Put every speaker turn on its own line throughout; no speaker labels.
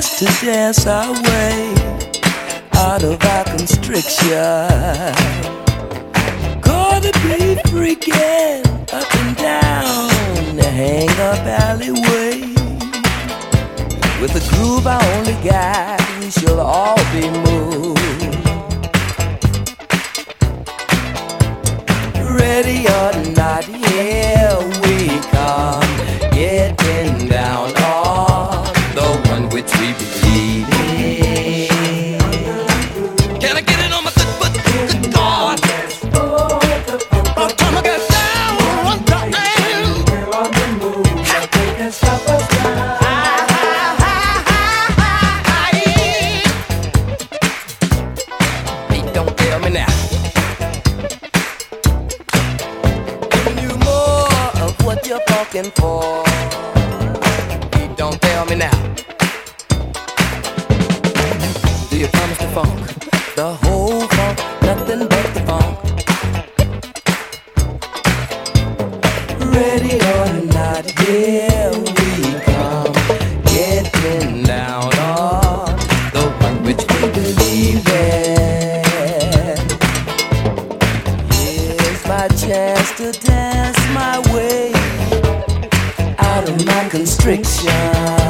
chance to dance our way out of our constriction. Gonna be freaking up and down the hang-up alleyway. With a groove I only got, we shall all be moved. Ready or not, here we come, getting down on the one which we believe in. Can I get it on my good foot? Good God! By the time I get down one time, we're on the move. They can stop us now. Hey, don't tell me now. What you're talking for? You don't tell me now. Do you promise the funk? The whole funk, nothing but the funk. Ready or not, here we come, getting down on the one which we believe in. Here's my chance to dance my way out of my constriction.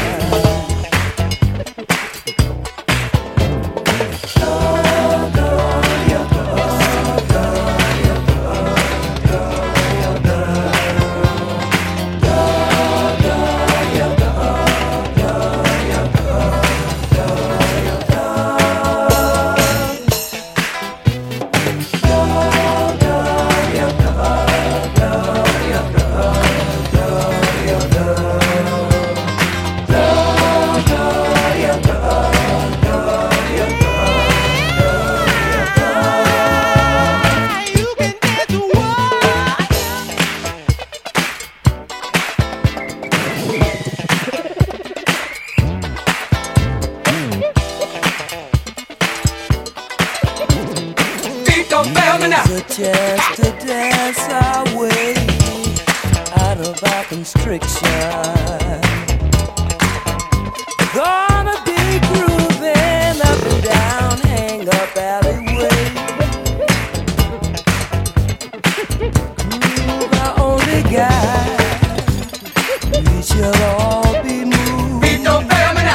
A chance to dance our way out of our constriction. Gonna be grooving up and down hang-up alleyway. Groove I only got, we shall all be moved. Beat don't fail me now.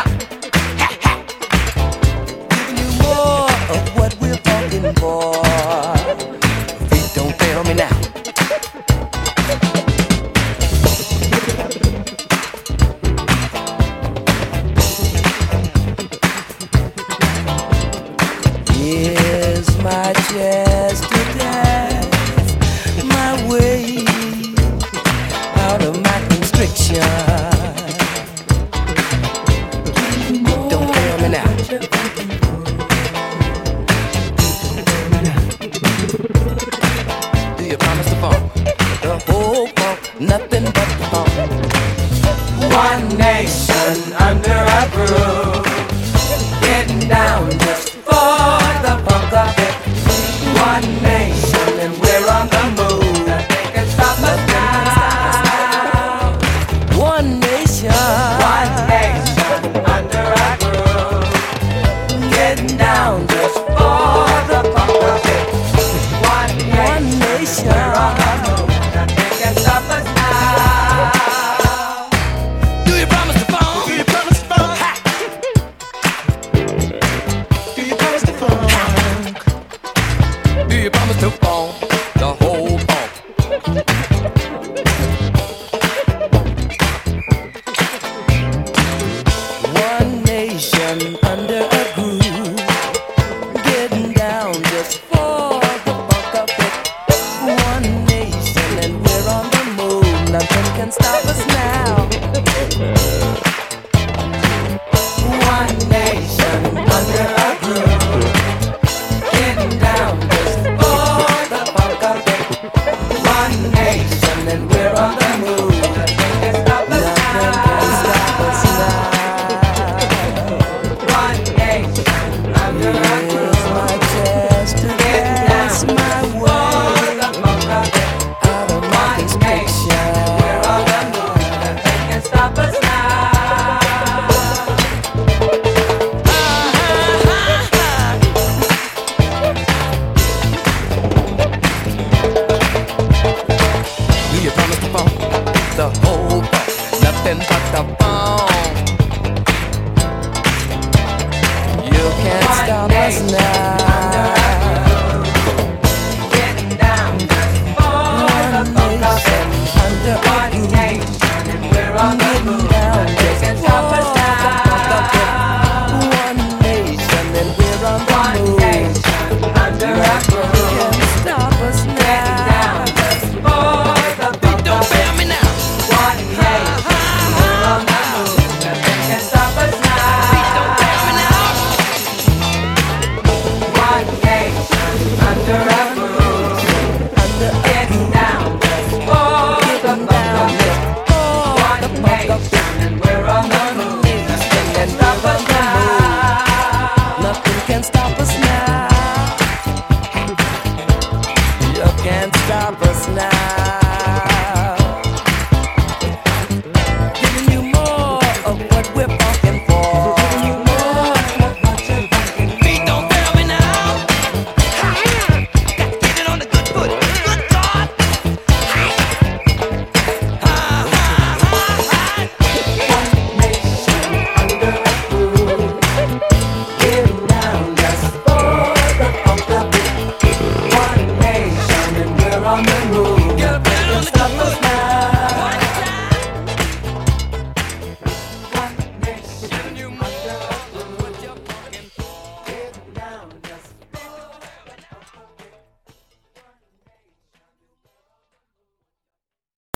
Giving you more of what we're talking for. Don't fail me now. Here's my chance to dance my way out of my constriction. Don't fail me now. The whole funk, nothing but the funk. One nation under a groove, getting down just for the funk of it. One nation and we're on the move. Nothing can stop us now. One nation under a groove, getting down just for the funk of it. One nation, we're on the move. Nothing can stop us now. Do you promise the phone? Do you promise the phone? Ha! Do you You can't stop us now.